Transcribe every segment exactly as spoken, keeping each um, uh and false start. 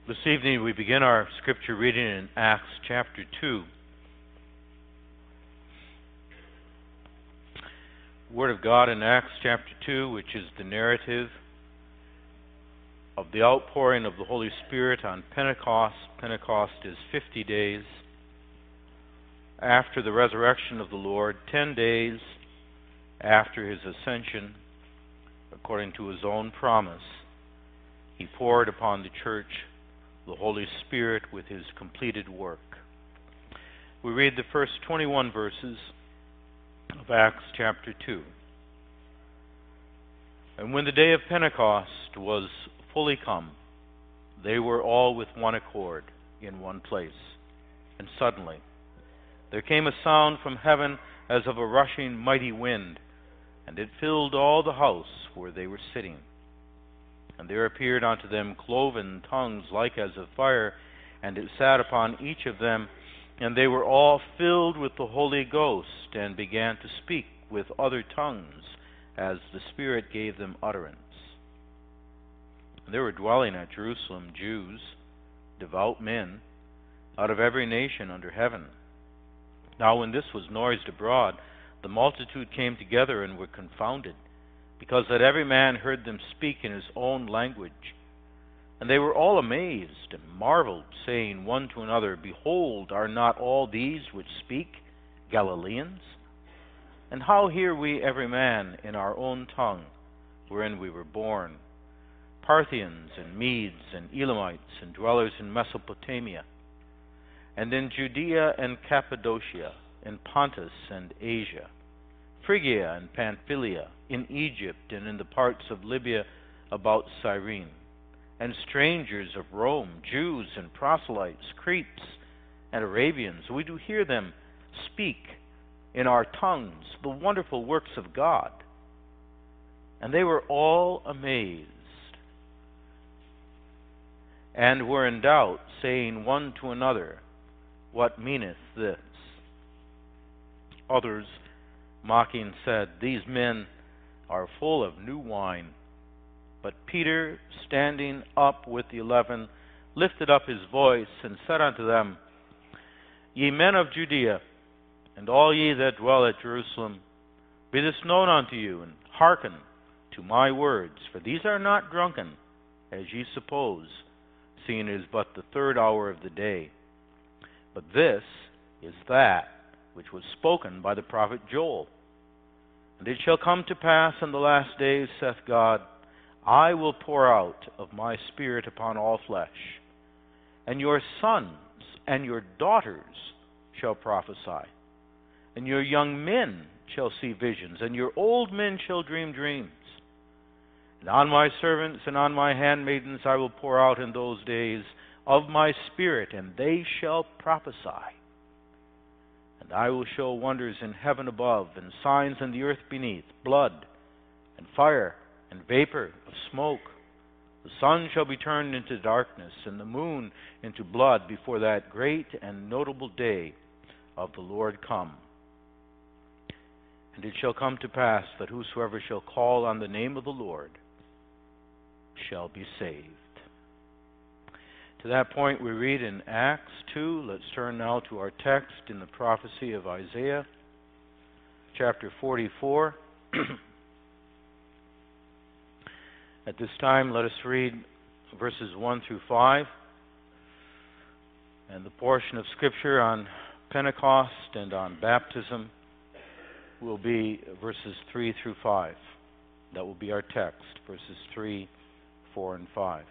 This evening we begin our scripture reading in Acts chapter two. Word of God in Acts chapter two, which is the narrative of the outpouring of the Holy Spirit on Pentecost. Pentecost is fifty days after the resurrection of the Lord, ten days after his ascension, according to his own promise. He poured upon the church the Holy Spirit with his completed work. We read the first twenty-one verses of Acts chapter two. And when the day of Pentecost was fully come, they were all with one accord in one place. And suddenly there came a sound from heaven as of a rushing mighty wind, and it filled all the house where they were sitting. And there appeared unto them cloven tongues like as of fire, and it sat upon each of them, and they were all filled with the Holy Ghost, and began to speak with other tongues, as the Spirit gave them utterance. And there were dwelling at Jerusalem Jews, devout men, out of every nation under heaven. Now when this was noised abroad, the multitude came together and were confounded, because that every man heard them speak in his own language. And they were all amazed and marveled, saying one to another, Behold, are not all these which speak Galileans? And how hear we every man in our own tongue, wherein we were born? Parthians and Medes and Elamites and dwellers in Mesopotamia, and in Judea and Cappadocia, in Pontus and Asia, Phrygia and Pamphylia, in Egypt and in the parts of Libya about Cyrene, and strangers of Rome, Jews and proselytes, Cretes and Arabians. We do hear them speak in our tongues the wonderful works of God. And they were all amazed, and were in doubt, saying one to another, What meaneth this? Others, mocking, said, These men are full of new wine. But Peter, standing up with the eleven, lifted up his voice, and said unto them, Ye men of Judea, and all ye that dwell at Jerusalem, be this known unto you, and hearken to my words. For these are not drunken, as ye suppose, seeing it is but the third hour of the day. But this is that which was spoken by the prophet Joel. And it shall come to pass in the last days, saith God, I will pour out of my Spirit upon all flesh, and your sons and your daughters shall prophesy, and your young men shall see visions, and your old men shall dream dreams. And on my servants and on my handmaidens I will pour out in those days of my Spirit, and they shall prophesy. And I will show wonders in heaven above, and signs in the earth beneath, blood, and fire, and vapor of smoke. The sun shall be turned into darkness, and the moon into blood, before that great and notable day of the Lord come. And it shall come to pass that whosoever shall call on the name of the Lord shall be saved. To that point we read in Acts two. Let's turn now to our text in the prophecy of Isaiah, chapter forty-four. At this time, let us read verses one through five, and the portion of Scripture on Pentecost and on baptism will be verses three through five. That will be our text, verses three, four, and five.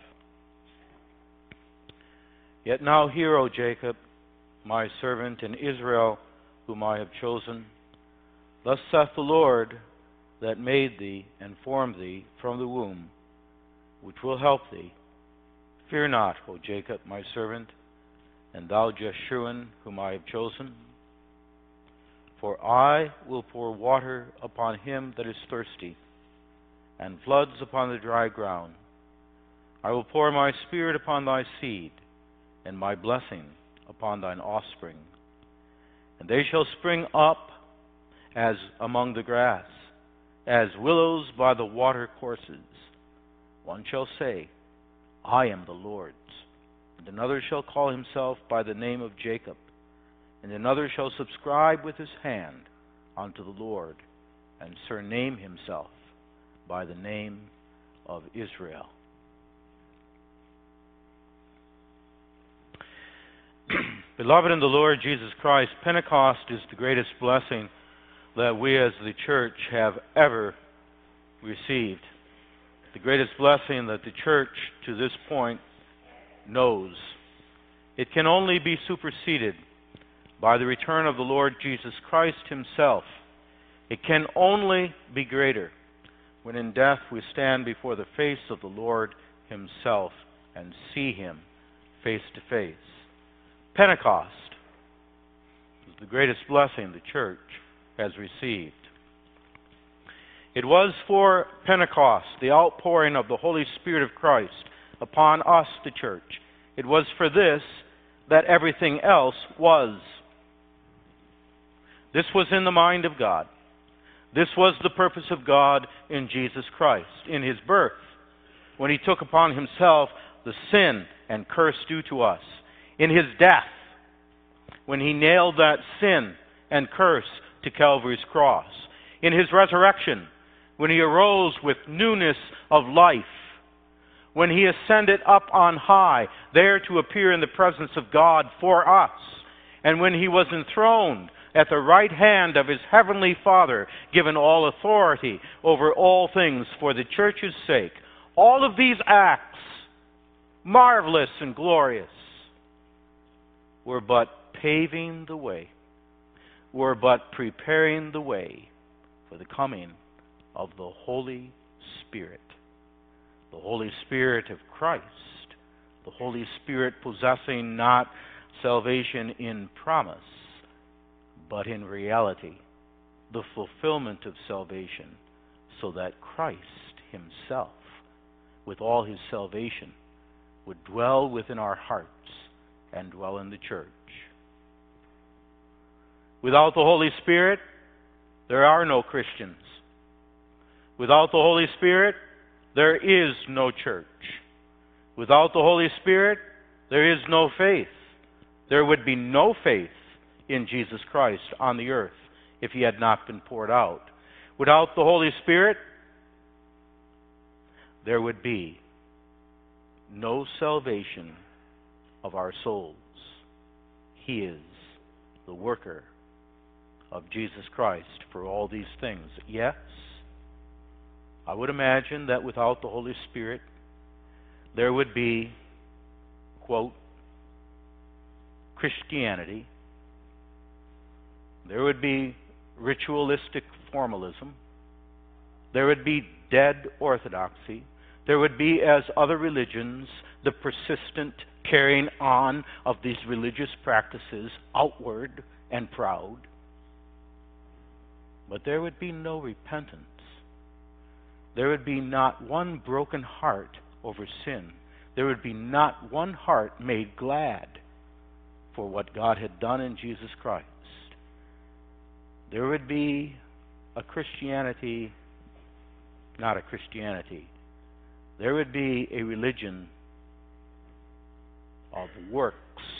Yet now hear, O Jacob, my servant, and Israel, whom I have chosen. Thus saith the Lord, that made thee and formed thee from the womb, which will help thee. Fear not, O Jacob, my servant, and thou Jeshurun, whom I have chosen. For I will pour water upon him that is thirsty, and floods upon the dry ground. I will pour my Spirit upon thy seed, and my blessing upon thine offspring. And they shall spring up as among the grass, as willows by the water courses. One shall say, I am the Lord's, And another shall call himself by the name of Jacob, and another shall subscribe with his hand unto the Lord, and surname himself by the name of Israel. Beloved in the Lord Jesus Christ, Pentecost is the greatest blessing that we as the church have ever received. The greatest blessing that the church to this point knows. It can only be superseded by the return of the Lord Jesus Christ himself. It can only be greater when in death we stand before the face of the Lord himself and see him face to face. Pentecost is the greatest blessing the church has received. It was for Pentecost, the outpouring of the Holy Spirit of Christ upon us, the church. It was for this that everything else was. This was in the mind of God. This was the purpose of God in Jesus Christ, in his birth, when he took upon himself the sin and curse due to us. In his death, when he nailed that sin and curse to Calvary's cross. In his resurrection, when he arose with newness of life. When he ascended up on high, there to appear in the presence of God for us. And when he was enthroned at the right hand of his heavenly Father, given all authority over all things for the church's sake. All of these acts, marvelous and glorious, were but paving the way, were but preparing the way for the coming of the Holy Spirit. The Holy Spirit of Christ, the Holy Spirit possessing not salvation in promise, but in reality, the fulfillment of salvation, so that Christ himself, with all his salvation, would dwell within our hearts and dwell in the church. Without the Holy Spirit, there are no Christians. Without the Holy Spirit, there is no church. Without the Holy Spirit, there is no faith. There would be no faith in Jesus Christ on the earth if he had not been poured out. Without the Holy Spirit, there would be no salvation of our souls. He is the worker of Jesus Christ for all these things. Yes, I would imagine that without the Holy Spirit, there would be, quote, Christianity. There would be ritualistic formalism. There would be dead orthodoxy. There would be, as other religions, the persistent carrying on of these religious practices outward and proud. But there would be no repentance. There would be not one broken heart over sin. There would be not one heart made glad for what God had done in Jesus Christ. There would be a Christianity, not a Christianity. There would be a religion of works,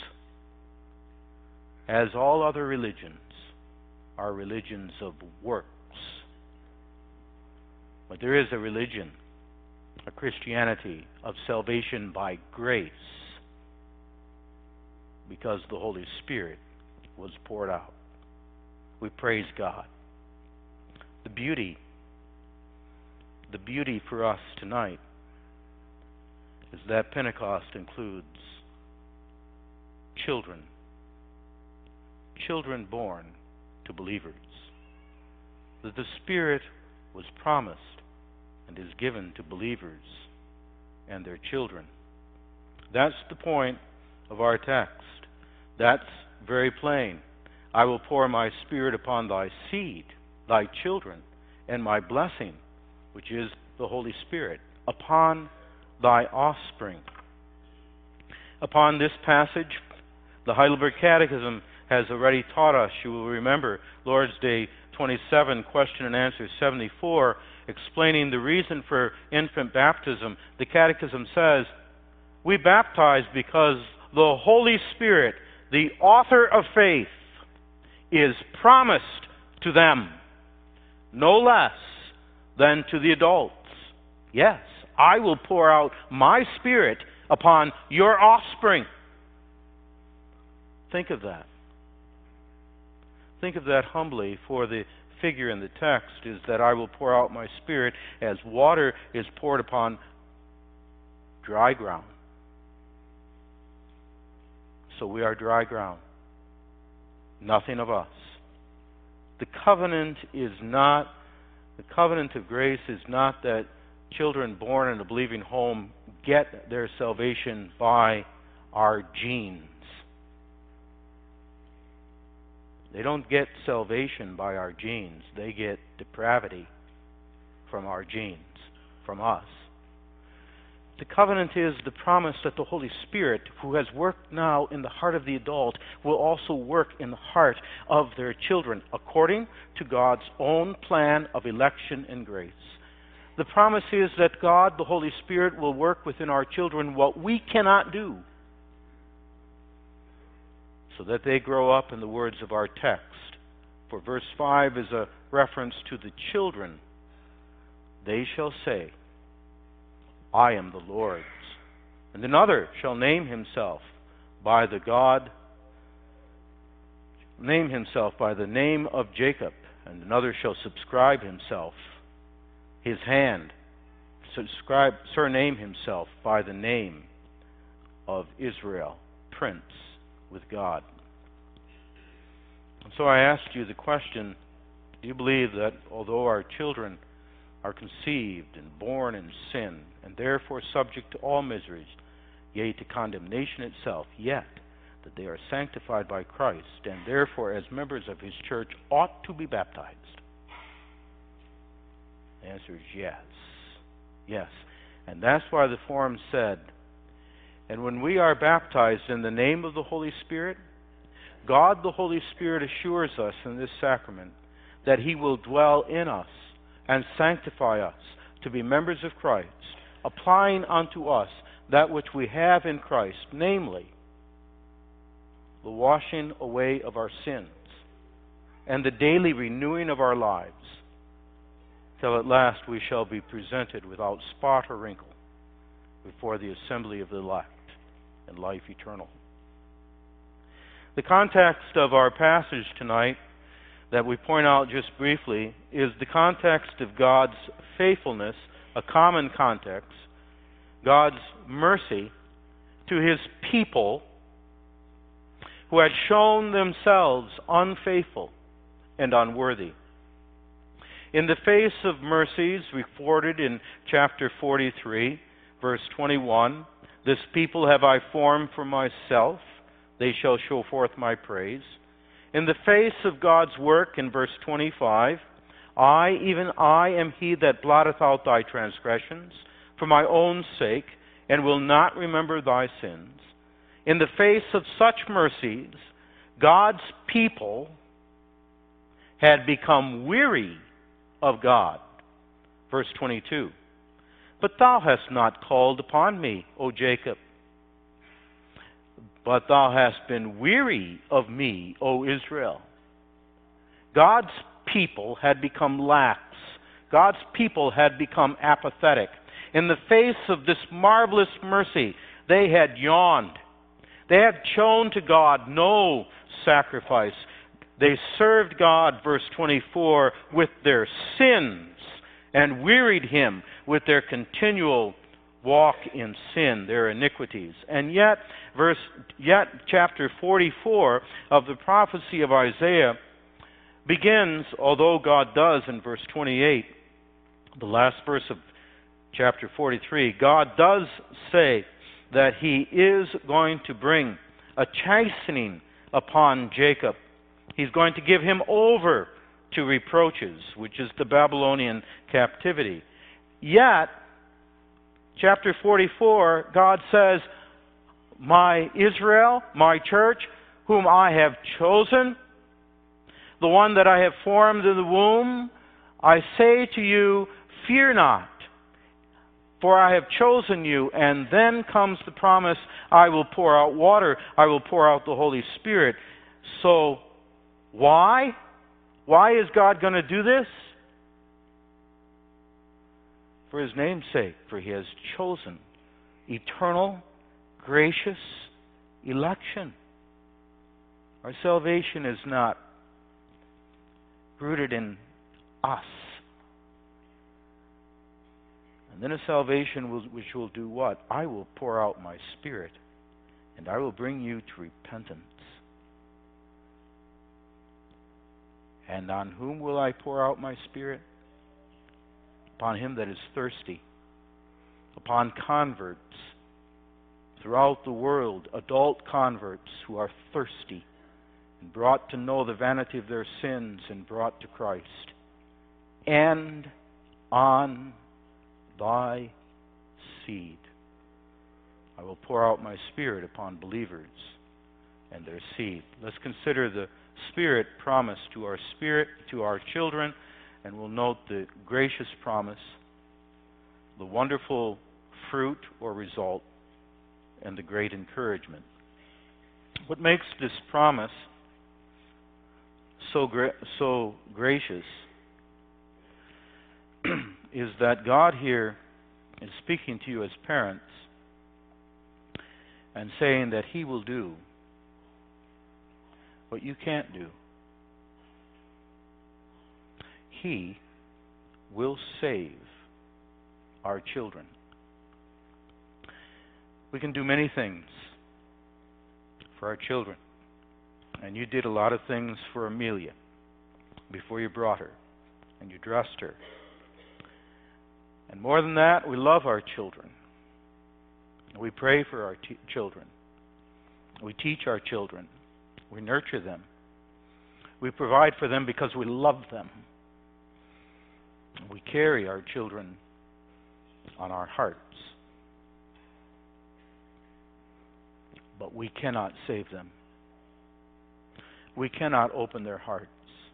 as all other religions are religions of works. But there is a religion, a Christianity of salvation by grace, because the Holy Spirit was poured out. We praise God. The beauty, the beauty for us tonight is that Pentecost includes children, children born to believers. That the Spirit was promised and is given to believers and their children. That's the point of our text. That's very plain. I will pour my Spirit upon thy seed, thy children, and my blessing, which is the Holy Spirit, upon thy offspring. Upon this passage, the Heidelberg Catechism has already taught us. You will remember Lord's Day twenty-seven, question and answer seventy-four, explaining the reason for infant baptism. The Catechism says, we baptize because the Holy Spirit, the author of faith, is promised to them, no less than to the adults. Yes, I will pour out my Spirit upon your offspring. Think of that. Think of that humbly, for the figure in the text is that I will pour out my Spirit as water is poured upon dry ground. So we are dry ground. Nothing of us. The covenant is not, the covenant of grace is not that children born in a believing home get their salvation by our genes. They don't get salvation by our genes. They get depravity from our genes, from us. The covenant is the promise that the Holy Spirit, who has worked now in the heart of the adult, will also work in the heart of their children, according to God's own plan of election and grace. The promise is that God, the Holy Spirit, will work within our children what we cannot do, so that they grow up in the words of our text. For verse five is a reference to the children. They shall say, I am the Lord's. And another shall name himself by the God, name himself by the name of Jacob, and another shall subscribe himself, his hand, subscribe, surname himself by the name of Israel, Prince with God. And so I asked you the question, do you believe that although our children are conceived and born in sin, and therefore subject to all miseries, yea, to condemnation itself, yet that they are sanctified by Christ, and therefore as members of His church ought to be baptized? The answer is yes. Yes. And that's why the Forum said, and when we are baptized in the name of the Holy Spirit, God the Holy Spirit assures us in this sacrament that He will dwell in us and sanctify us to be members of Christ, applying unto us that which we have in Christ, namely, the washing away of our sins and the daily renewing of our lives, till at last we shall be presented without spot or wrinkle before the assembly of the elect and life eternal. The context of our passage tonight that we point out just briefly is the context of God's faithfulness, a common context, God's mercy to His people who had shown themselves unfaithful and unworthy. In the face of mercies recorded in chapter forty-three, verse twenty-one, this people have I formed for myself, they shall show forth my praise. In the face of God's work in verse twenty-five, I, even I, am He that blotteth out thy transgressions for my own sake, and will not remember thy sins. In the face of such mercies, God's people had become weary of God. Verse twenty-two, but thou hast not called upon me, O Jacob, but thou hast been weary of me, O Israel. God's people had become lax. God's people had become apathetic. In the face of this marvelous mercy, they had yawned. They had shown to God no sacrifice. They served God, verse twenty-four, with their sins and wearied Him with their continual walk in sin, their iniquities. And yet, verse, yet chapter forty-four of the prophecy of Isaiah begins, although God does in verse twenty-eight, the last verse of chapter forty-three, God does say that He is going to bring a chastening upon Jacob. He's going to give him over to reproaches, which is the Babylonian captivity. Yet, chapter forty-four, God says, my Israel, my church, whom I have chosen, the one that I have formed in the womb, I say to you, fear not. For I have chosen you. And then comes the promise, I will pour out water. I will pour out the Holy Spirit. So, why? Why is God going to do this? For His name's sake. For He has chosen eternal, gracious election. Our salvation is not rooted in us. And then a salvation will, which will do what? I will pour out my Spirit, and I will bring you to repentance. And on whom will I pour out my Spirit? Upon him that is thirsty, upon converts throughout the world, adult converts who are thirsty and brought to know the vanity of their sins and brought to Christ. And on thy seed I will pour out my Spirit upon believers and their seed. Let's consider the Spirit promised to our spirit, to our children, and we'll note the gracious promise, the wonderful fruit or result, and the great encouragement. What makes this promise so gra- so gracious is that God here is speaking to you as parents and saying that He will do what you can't do. He will save our children. We can do many things for our children. And you did a lot of things for Amelia before you brought her, and you dressed her. And more than that, we love our children. We pray for our t- children. We teach our children. We nurture them. We provide for them because we love them. We carry our children on our hearts. But we cannot save them. We cannot open their hearts.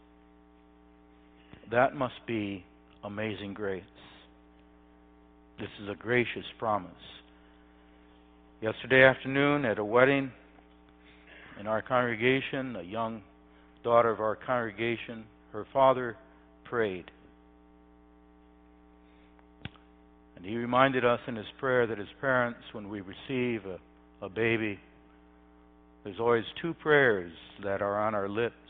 That must be amazing grace. This is a gracious promise. Yesterday afternoon at a wedding in our congregation, a young daughter of our congregation, her father prayed. And he reminded us in his prayer that as parents, when we receive a, a baby, there's always two prayers that are on our lips.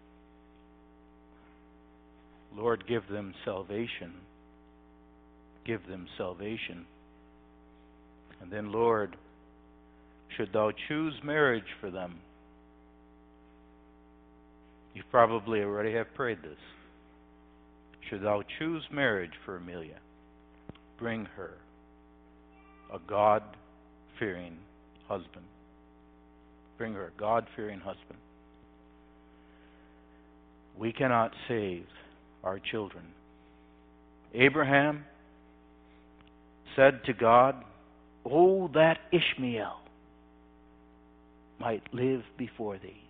Lord, give them salvation. Give them salvation. And then, Lord, should thou choose marriage for them. You probably already have prayed this. Should thou choose marriage for Amelia, bring her a God-fearing husband. Bring her a God-fearing husband. We cannot save our children. Abraham said to God, "Oh, that Ishmael might live before thee."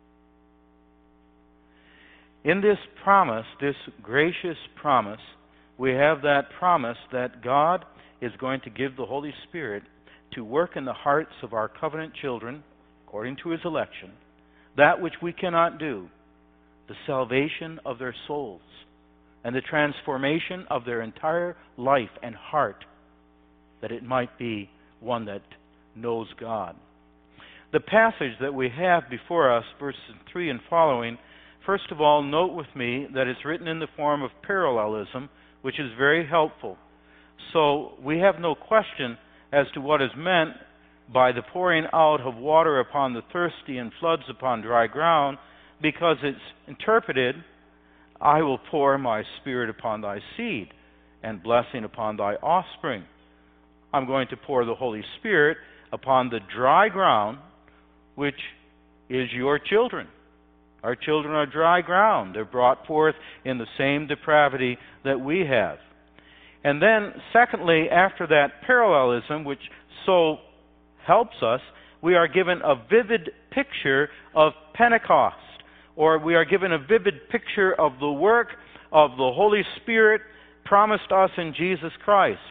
In this promise, this gracious promise, we have that promise that God is going to give the Holy Spirit to work in the hearts of our covenant children, according to His election, that which we cannot do, the salvation of their souls and the transformation of their entire life and heart, that it might be one that knows God. The passage that we have before us, verses three and following, first of all, note with me that it's written in the form of parallelism, which is very helpful. So we have no question as to what is meant by the pouring out of water upon the thirsty and floods upon dry ground, because it's interpreted, I will pour my Spirit upon thy seed and blessing upon thy offspring. I'm going to pour the Holy Spirit upon the dry ground, which is your children. Our children are dry ground. They're brought forth in the same depravity that we have. And then, secondly, after that parallelism, which so helps us, we are given a vivid picture of Pentecost, or we are given a vivid picture of the work of the Holy Spirit promised us in Jesus Christ.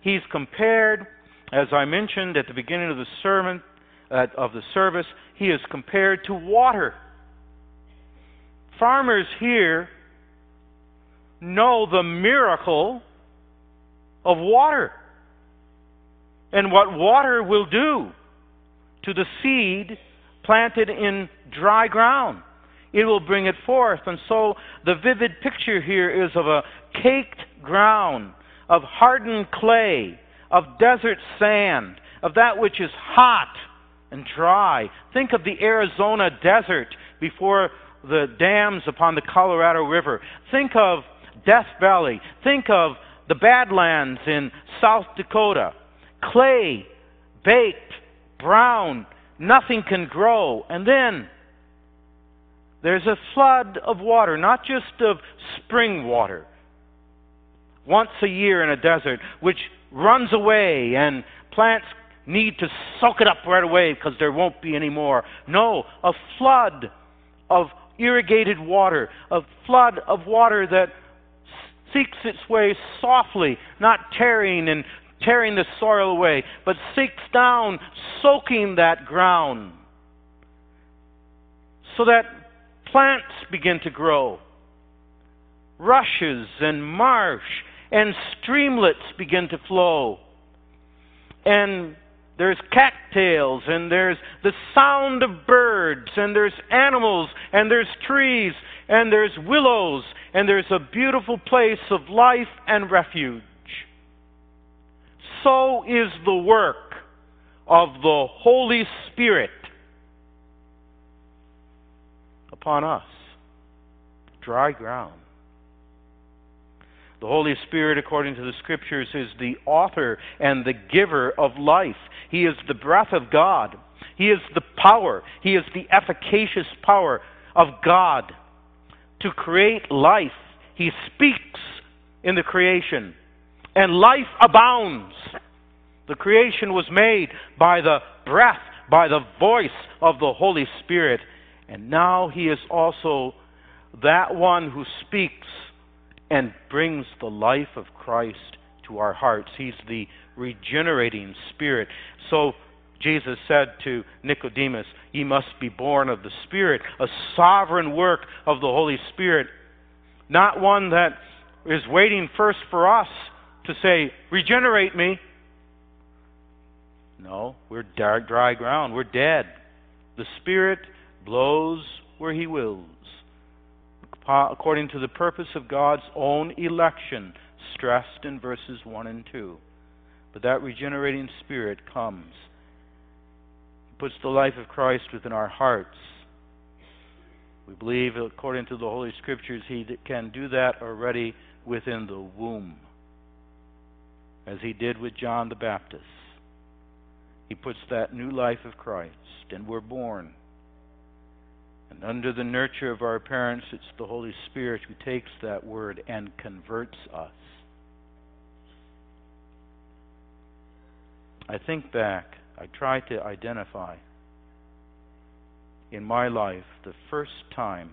He's compared, as I mentioned at the beginning of the sermon, uh, of the service, he is compared to water. Farmers here know the miracle of water and what water will do to the seed planted in dry ground. It will bring it forth. And so the vivid picture here is of a caked ground, of hardened clay, of desert sand, of that which is hot and dry. Think of the Arizona desert before the dams upon the Colorado River. Think of Death Valley. Think of the Badlands in South Dakota. Clay, baked, brown, nothing can grow. And then there's a flood of water, not just of spring water, once a year in a desert, which runs away and plants need to soak it up right away because there won't be any more. No, a flood of irrigated water, a flood of water that seeks its way softly, not tearing and tearing the soil away, but seeks down, soaking that ground so that plants begin to grow. Rushes and marsh and streamlets begin to flow. And there's cattails, and there's the sound of birds, and there's animals, and there's trees, and there's willows, and there's a beautiful place of life and refuge. So is the work of the Holy Spirit upon us. Dry ground. The Holy Spirit, according to the Scriptures, is the author and the giver of life. He is the breath of God. He is the power. He is the efficacious power of God to create life. He speaks in the creation, and life abounds. The creation was made by the breath, by the voice of the Holy Spirit. And now He is also that one who speaks and brings the life of Christ to our hearts. He's the regenerating Spirit. So Jesus said to Nicodemus, "Ye must be born of the Spirit," a sovereign work of the Holy Spirit, not one that is waiting first for us to say, "Regenerate me." No, we're dry ground. We're dead. The Spirit blows where He wills, according to the purpose of God's own election, stressed in verses one and two. But that regenerating Spirit comes, puts the life of Christ within our hearts. We believe, according to the Holy Scriptures, He can do that already within the womb, as He did with John the Baptist. He puts that new life of Christ, and we're born. And under the nurture of our parents, it's the Holy Spirit who takes that word and converts us. I think back, I try to identify in my life the first time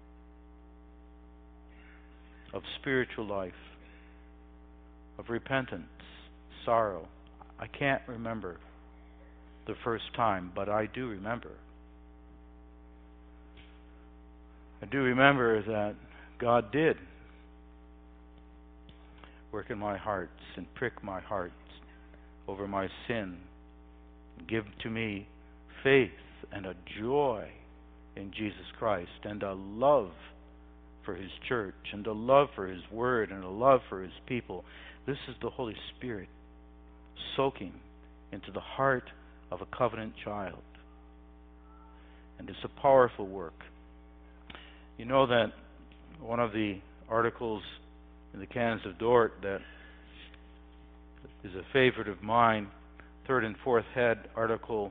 of spiritual life, of repentance, sorrow. I can't remember the first time, but I do remember. I do remember that God did work in my heart and prick my heart over my sin, and give to me faith and a joy in Jesus Christ, and a love for His church, and a love for His Word, and a love for His people. This is the Holy Spirit soaking into the heart of a covenant child. And it's a powerful work. You know that one of the articles in the Canons of Dort that is a favorite of mine, third and fourth head, Article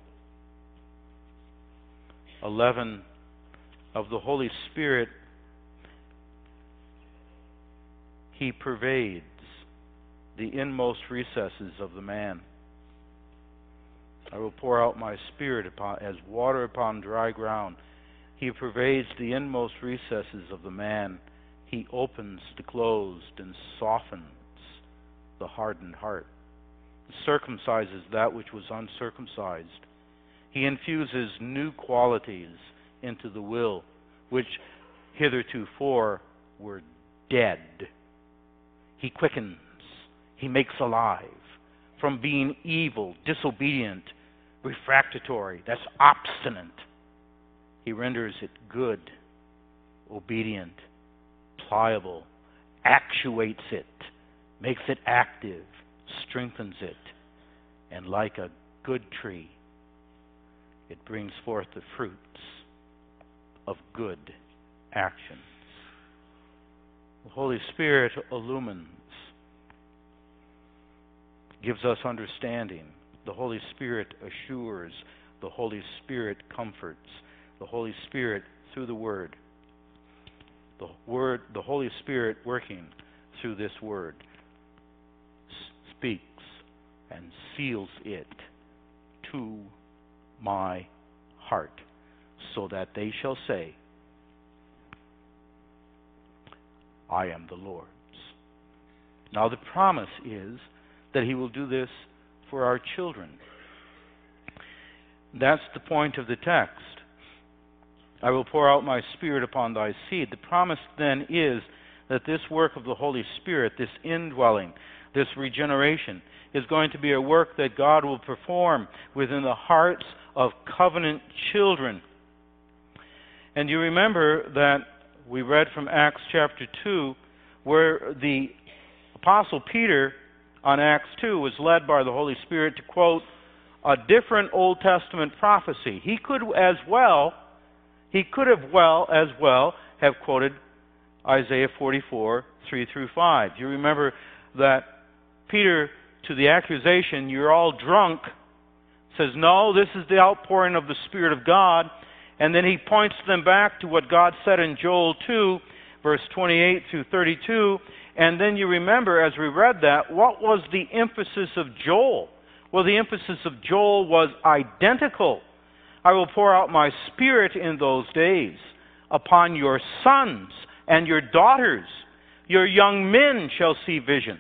eleven, of the Holy Spirit, He pervades the inmost recesses of the man. I will pour out my Spirit upon, as water upon dry ground. He pervades the inmost recesses of the man. He opens the closed and softens the hardened heart. circumcises that which was uncircumcised. He infuses new qualities into the will, which hithertofore were dead. He quickens. He makes alive. From being evil, disobedient, refractory, that's obstinate, He renders it good, obedient, pliable, actuates it, makes it active, strengthens it, and like a good tree, it brings forth the fruits of good actions. The Holy Spirit illumines, gives us understanding. The Holy Spirit assures. The Holy Spirit comforts. The Holy Spirit, through the Word, the Word, the Holy Spirit working through this Word, speaks and seals it to my heart, so that they shall say, I am the Lord's. Now the promise is that He will do this for our children. That's the point of the text. I will pour out my Spirit upon thy seed. The promise then is that this work of the Holy Spirit, this indwelling, this regeneration, is going to be a work that God will perform within the hearts of covenant children. And you remember that we read from Acts chapter two, where the Apostle Peter on Acts two was led by the Holy Spirit to quote a different Old Testament prophecy. He could as well, he could have well as well have quoted Isaiah forty-four, three through five. You remember that Peter, to the accusation, you're all drunk, says, no, this is the outpouring of the Spirit of God. And then he points them back to what God said in Joel two, verse twenty-eight through thirty-two. And then you remember, as we read that, what was the emphasis of Joel? Well, the emphasis of Joel was identical. I will pour out my Spirit in those days upon your sons and your daughters. Your young men shall see visions.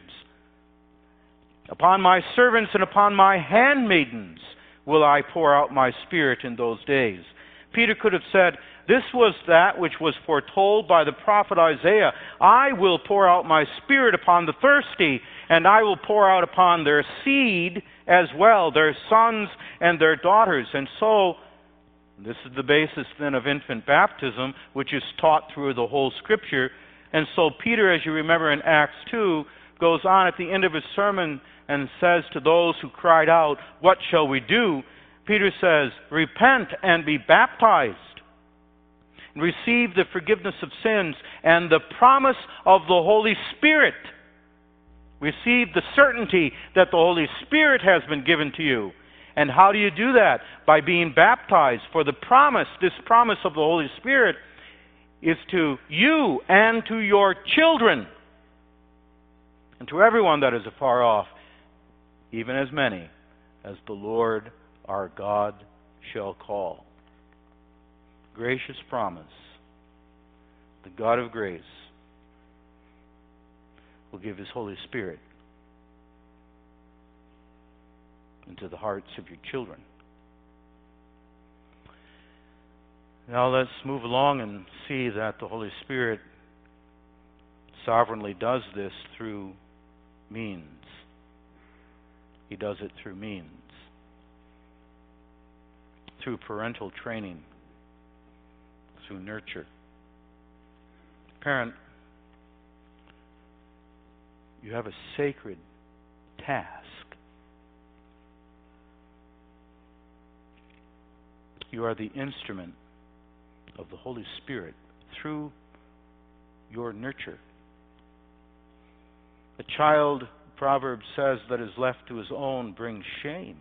Upon my servants and upon my handmaidens will I pour out my Spirit in those days. Peter could have said, this was that which was foretold by the prophet Isaiah. I will pour out my Spirit upon the thirsty, and I will pour out upon their seed as well, their sons and their daughters. And so, this is the basis then of infant baptism, which is taught through the whole Scripture. And so Peter, as you remember in Acts two, goes on at the end of his sermon and says to those who cried out, what shall we do? Peter says, repent and be baptized. Receive the forgiveness of sins and the promise of the Holy Spirit. Receive the certainty that the Holy Spirit has been given to you. And how do you do that? By being baptized. For the promise, this promise of the Holy Spirit, is to you and to your children, and to everyone that is afar off, even as many as the Lord our God shall call. Gracious promise. The God of grace will give His Holy Spirit into the hearts of your children. Now let's move along and see that the Holy Spirit sovereignly does this through means. He does it through means. Through parental training. Through nurture. Parent, you have a sacred task. You are the instrument of the Holy Spirit through your nurture. A child, Proverbs says, that is left to his own brings shame.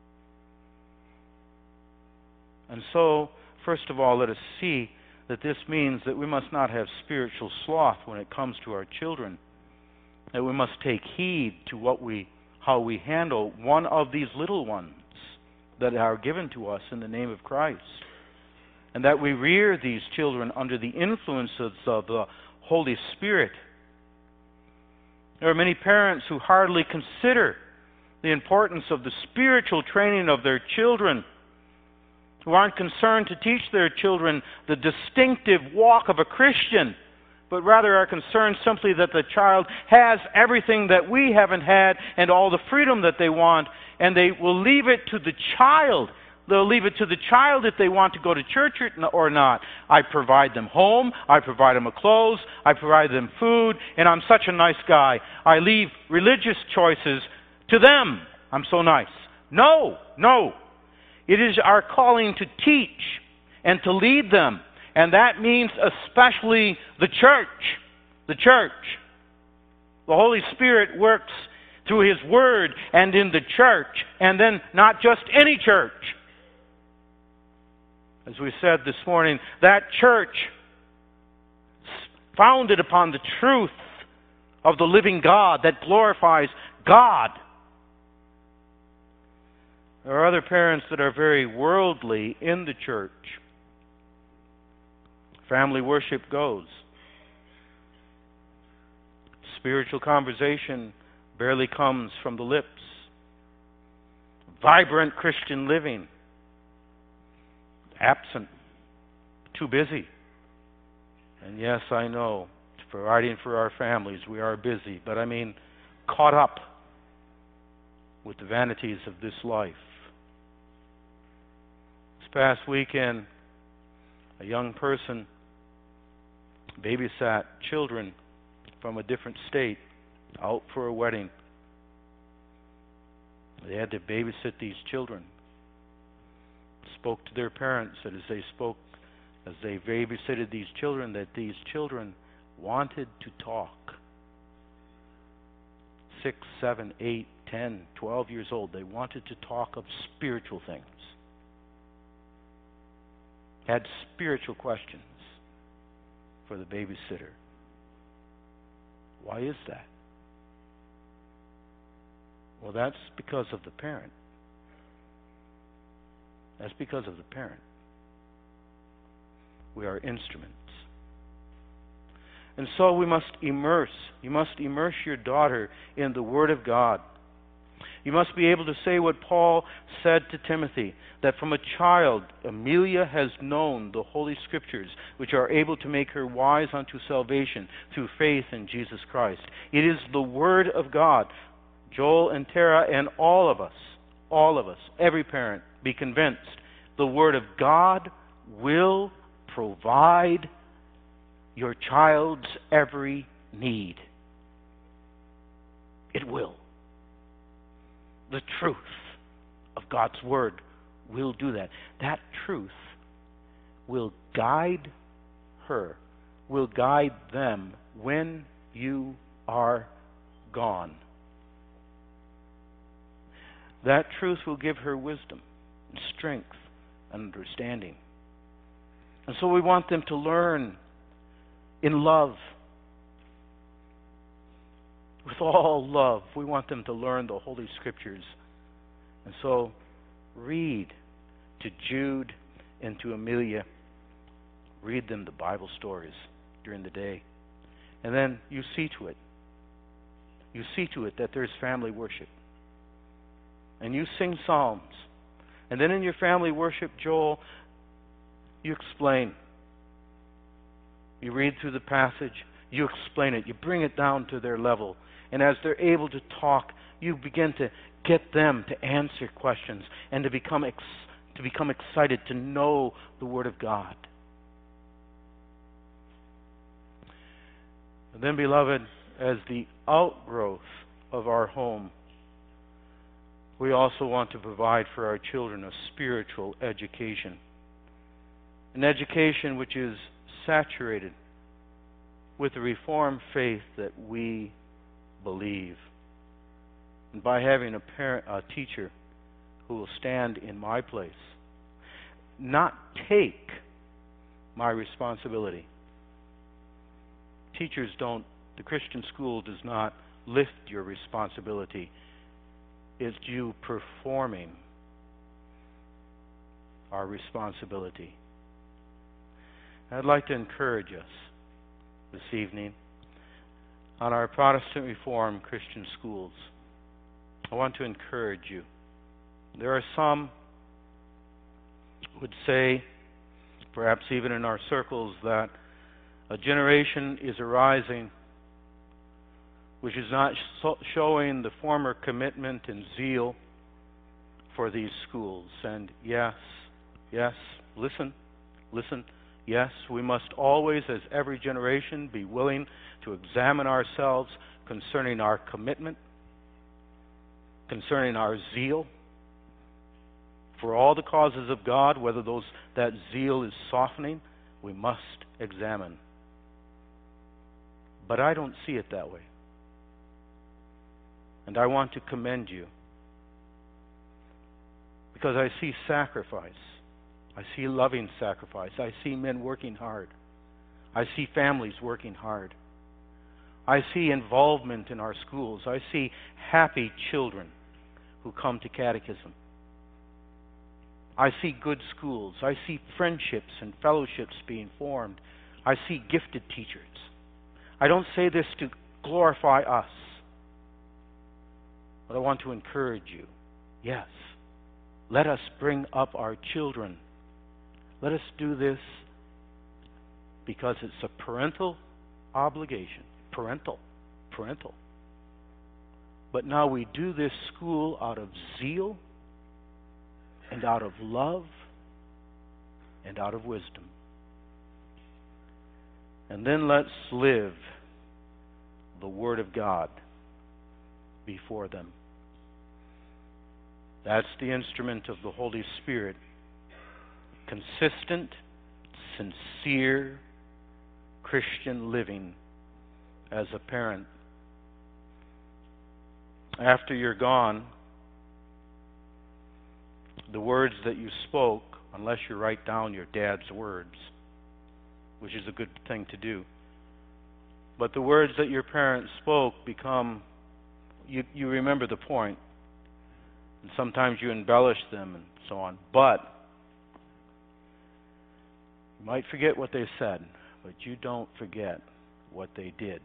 And so, first of all, let us see that this means that we must not have spiritual sloth when it comes to our children. That we must take heed to what we, how we handle one of these little ones that are given to us in the name of Christ. And that we rear these children under the influences of the Holy Spirit. There are many parents who hardly consider the importance of the spiritual training of their children, who aren't concerned to teach their children the distinctive walk of a Christian, but rather are concerned simply that the child has everything that we haven't had and all the freedom that they want, and they will leave it to the child. They'll leave it to the child if they want to go to church or not. I provide them home, I provide them clothes, I provide them food, and I'm such a nice guy. I leave religious choices to them. I'm so nice. No, no. It is our calling to teach and to lead them. And that means especially the church. The church. The Holy Spirit works through His Word and in the church, and then not just any church. As we said this morning, that church founded upon the truth of the living God that glorifies God. There are other parents that are very worldly in the church. Family worship goes. Spiritual conversation barely comes from the lips. Vibrant Christian living absent, too busy. And yes, I know, providing for our families, we are busy, but I mean, caught up with the vanities of this life. This past weekend, a young person babysat children from a different state out for a wedding. They had to babysit these children. Spoke to their parents that as they spoke, as they babysitted these children, that these children wanted to talk. Six, seven, eight, ten, twelve years old, they wanted to talk of spiritual things. Had spiritual questions for the babysitter. Why is that? Well, that's because of the parent. That's because of the parent. We are instruments. And so we must immerse. You must immerse your daughter in the Word of God. You must be able to say what Paul said to Timothy, that from a child Amelia has known the Holy Scriptures, which are able to make her wise unto salvation through faith in Jesus Christ. It is the Word of God. Joel and Tara and all of us, all of us, every parent, be convinced the Word of God will provide your child's every need. It will. The truth of God's Word will do that. That truth will guide her, will guide them when you are gone. That truth will give her wisdom and strength and understanding. And so we want them to learn in love. With all love, we want them to learn the Holy Scriptures. And so read to Jude and to Amelia. Read them the Bible stories during the day. And then you see to it. You see to it that there's family worship. And you sing psalms. And then in your family worship, Joel, you explain. You read through the passage. You explain it. You bring it down to their level. And as they're able to talk, you begin to get them to answer questions and to become ex- to become excited to know the Word of God. And then, beloved, as the outgrowth of our home, we also want to provide for our children a spiritual education. An education which is saturated with the Reformed faith that we believe. And by having a parent, a teacher who will stand in my place, not take my responsibility. Teachers don't, the Christian school does not lift your responsibility. It's you performing our responsibility. I'd like to encourage us this evening on our Protestant Reformed Christian schools. I want to encourage you. There are some who would say, perhaps even in our circles, that a generation is arising which is not so showing the former commitment and zeal for these schools. And yes, yes, listen, listen, yes, we must always, as every generation, be willing to examine ourselves concerning our commitment, concerning our zeal for all the causes of God, whether those that zeal is softening. We must examine. But I don't see it that way. And I want to commend you, because I see sacrifice. I see loving sacrifice. I see men working hard. I see families working hard. I see involvement in our schools. I see happy children who come to catechism. I see good schools. I see friendships and fellowships being formed. I see gifted teachers. I don't say this to glorify us, but I want to encourage you. Yes, let us bring up our children. Let us do this because it's a parental obligation. Parental. Parental. But now we do this school out of zeal and out of love and out of wisdom. And then let's live the Word of God before them. That's the instrument of the Holy Spirit. Consistent, sincere Christian living as a parent. After you're gone, the words that you spoke, unless you write down your dad's words, which is a good thing to do, but the words that your parents spoke become, you, you remember the point, and sometimes you embellish them and so on, but you might forget what they said, but you don't forget what they did.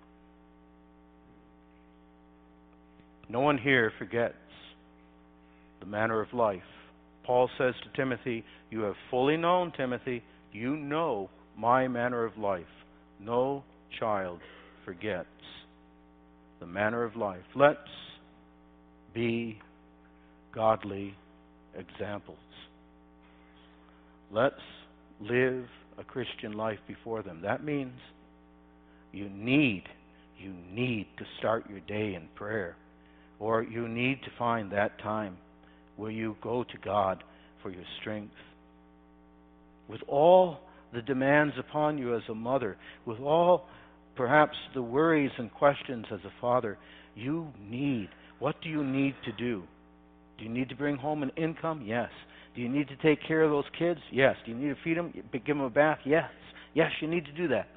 No one here forgets the manner of life. Paul says to Timothy, you have fully known, Timothy, you know my manner of life. No child forgets the manner of life. Let's be godly examples. Let's live a Christian life before them. That means you need, you need to start your day in prayer. Or you need to find that time where you go to God for your strength. With all the demands upon you as a mother, with all perhaps the worries and questions as a father, you need, what do you need to do? Do you need to bring home an income? Yes. Do you need to take care of those kids? Yes. Do you need to feed them, give them a bath? Yes. Yes, you need to do that.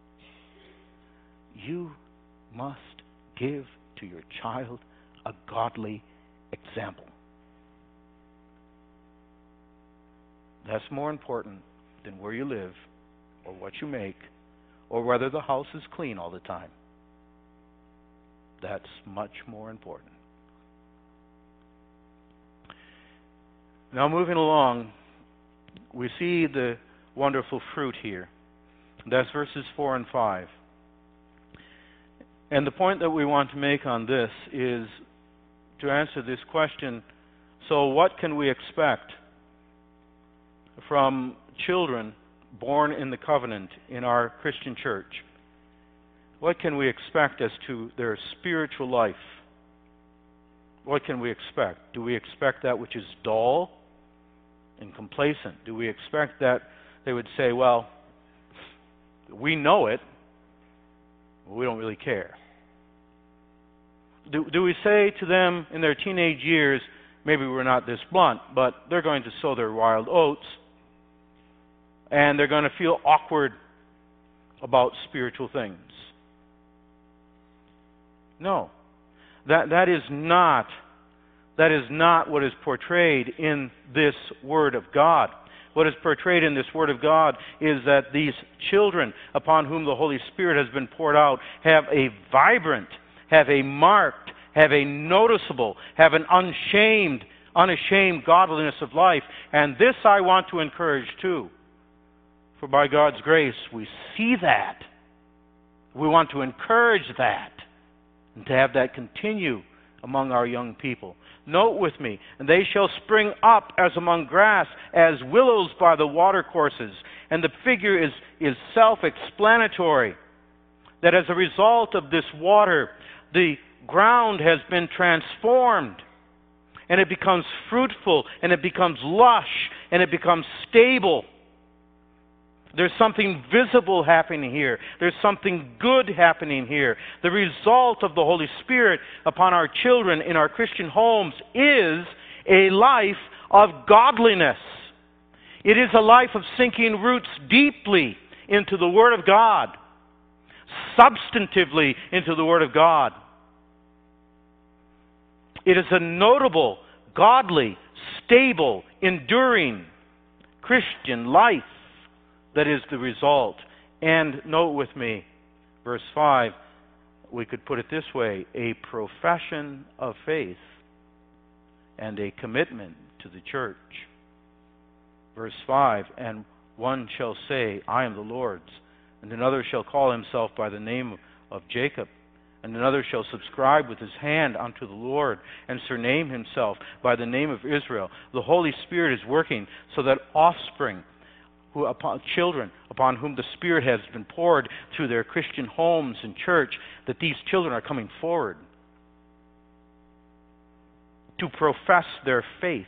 You must give to your child a godly example. That's more important than where you live, or what you make, or whether the house is clean all the time. That's much more important. Now, moving along, we see the wonderful fruit here. That's verses four and five. And the point that we want to make on this is to answer this question, so what can we expect from children born in the covenant in our Christian church? What can we expect as to their spiritual life? What can we expect? Do we expect that which is dull and complacent? Do we expect that they would say, well, we know it, but we don't really care? Do, do we say to them in their teenage years, maybe we're not this blunt, but they're going to sow their wild oats, and they're going to feel awkward about spiritual things? No. That that is not that is not what is portrayed in this Word of God. What is portrayed in this Word of God is that these children upon whom the Holy Spirit has been poured out have a vibrant, have a marked, have a noticeable, have an unshamed, unashamed godliness of life. And this I want to encourage too. For by God's grace, we see that. We want to encourage that and to have that continue among our young people. Note with me, and they shall spring up as among grass, as willows by the watercourses. And the figure is, is self-explanatory. That as a result of this water, the ground has been transformed. And it becomes fruitful, and it becomes lush, and it becomes stable. There's something visible happening here. There's something good happening here. The result of the Holy Spirit upon our children in our Christian homes is a life of godliness. It is a life of sinking roots deeply into the Word of God, substantively into the Word of God. It is a notable, godly, stable, enduring Christian life that is the result. And note with me, verse five, we could put it this way: a profession of faith and a commitment to the church. Verse five, and one shall say, I am the Lord's, and another shall call himself by the name of Jacob, and another shall subscribe with his hand unto the Lord, and surname himself by the name of Israel. The Holy Spirit is working so that offspring, who upon children upon whom the Spirit has been poured through their Christian homes and church, that these children are coming forward to profess their faith,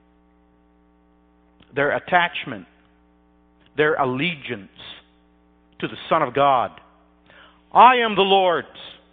their attachment, their allegiance to the Son of God. I am the Lord's.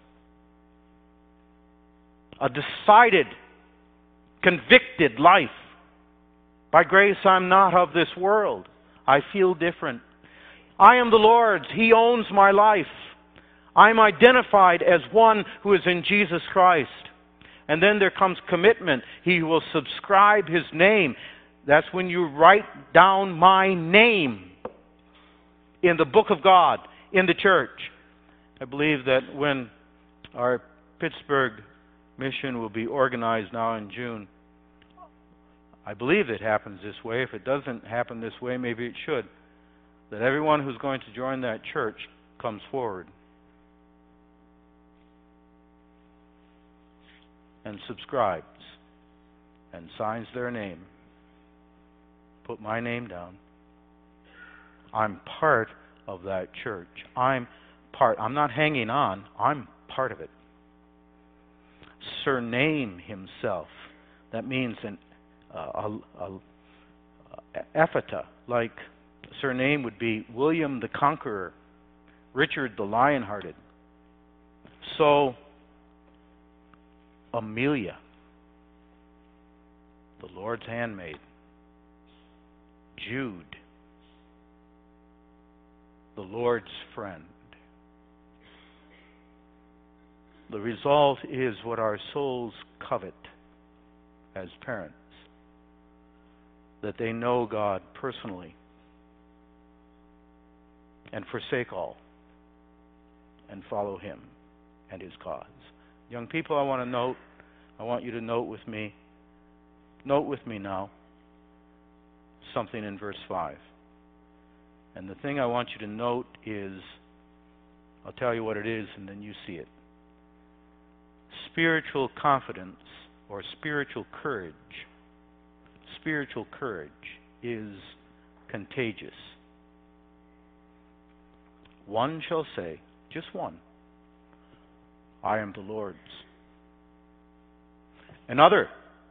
A decided, convicted life. By grace I'm not of this world. I feel different. I am the Lord's. He owns my life. I'm identified as one who is in Jesus Christ. And then there comes commitment. He will subscribe his name. That's when you write down my name in the book of God, in the church. I believe that when our Pittsburgh mission will be organized now in June, I believe it happens this way. If it doesn't happen this way, maybe it should. That everyone who's going to join that church comes forward and subscribes and signs their name. Put my name down. I'm part of that church. I'm part. I'm not hanging on. I'm part of it. Surname himself. That means an Uh, a, a, a ephata, like surname would be William the Conqueror, Richard the Lionhearted. So, Amelia, the Lord's handmaid. Jude, the Lord's friend. The result is what our souls covet as parents. That they know God personally and forsake all and follow him and his cause. Young people, I want to note, I want you to note with me, note with me now something in verse five. And the thing I want you to note is, I'll tell you what it is and then you see it. Spiritual confidence or spiritual courage. Spiritual courage is contagious. One shall say, just one, I am the Lord's. Another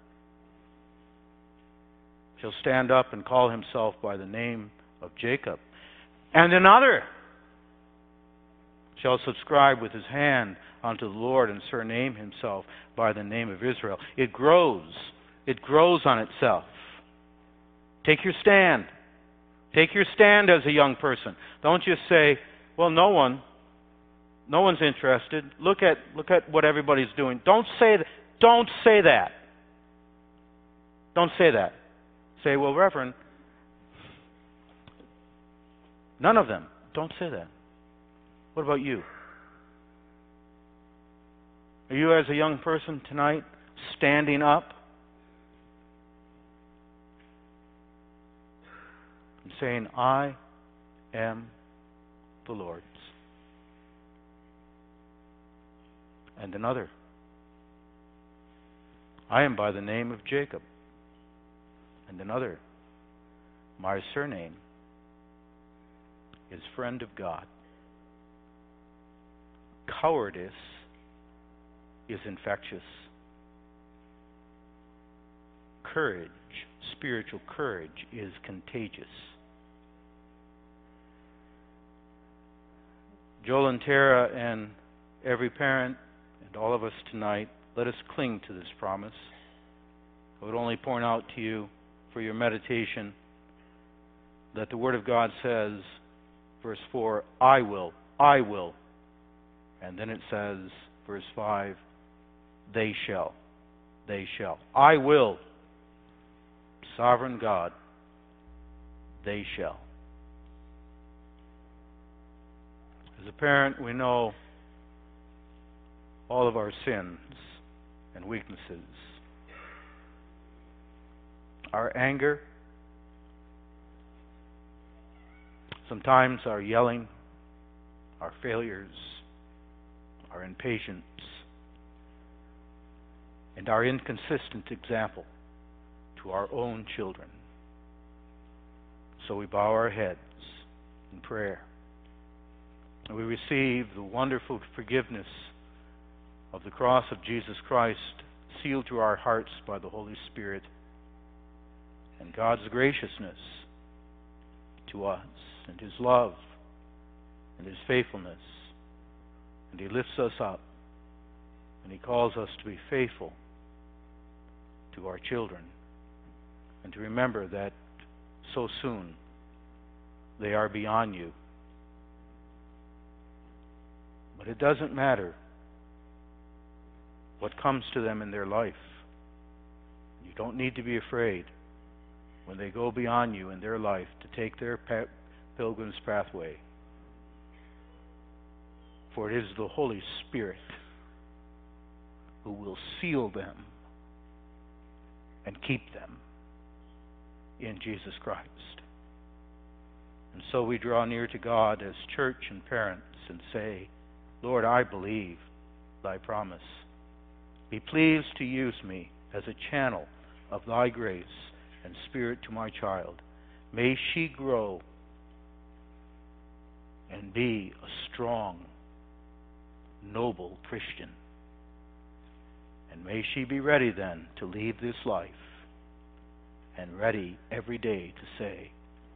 shall stand up and call himself by the name of Jacob. And another shall subscribe with his hand unto the Lord and surname himself by the name of Israel. It grows. It grows on itself. Take your stand. Take your stand as a young person. Don't just say, well, no one, no one's interested. Look at look at what everybody's doing. Don't say that. Don't say that. Don't say that. Say, well, Reverend, none of them. Don't say that. What about you? Are you, as a young person tonight, standing up and saying, I am the Lord's? And another, I am by the name of Jacob. And another, my surname is friend of God. Cowardice is infectious. Courage, spiritual courage, is contagious. Joel and Tara and every parent and all of us tonight, let us cling to this promise. I would only point out to you for your meditation that the Word of God says, verse four, I will, I will. And then it says, verse five, they shall, they shall. I will, sovereign God, they shall. As a parent, we know all of our sins and weaknesses. Our anger, sometimes our yelling, our failures, our impatience, and our inconsistent example to our own children. So we bow our heads in prayer, and we receive the wonderful forgiveness of the cross of Jesus Christ, sealed to our hearts by the Holy Spirit, and God's graciousness to us, and His love, and His faithfulness. And He lifts us up, and He calls us to be faithful to our children, and to remember that so soon they are beyond you. But it doesn't matter what comes to them in their life. You don't need to be afraid when they go beyond you in their life to take their pa- pilgrim's pathway. For it is the Holy Spirit who will seal them and keep them in Jesus Christ. And so we draw near to God as church and parents and say, Lord, I believe Thy promise. Be pleased to use me as a channel of Thy grace and Spirit to my child. May she grow and be a strong, noble Christian. And may she be ready then to leave this life, and ready every day to say,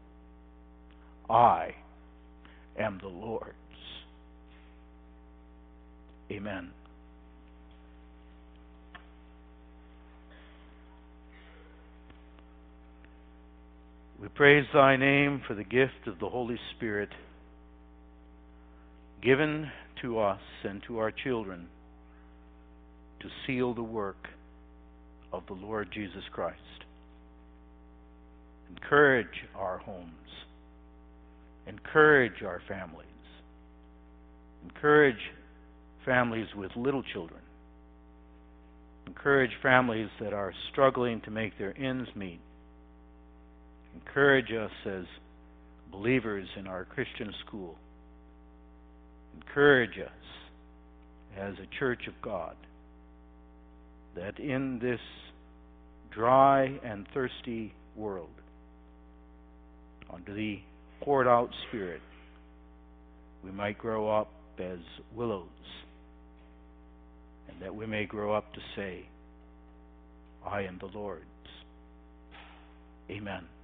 I am the Lord's. Amen. We praise Thy name for the gift of the Holy Spirit given to us and to our children to seal the work of the Lord Jesus Christ. Encourage our homes. Encourage our families. Encourage families with little children. Encourage families that are struggling to make their ends meet. Encourage us as believers in our Christian school. Encourage us as a church of God that in this dry and thirsty world, under the poured out Spirit, we might grow up as willows, and that we may grow up to say, I am the Lord's. Amen.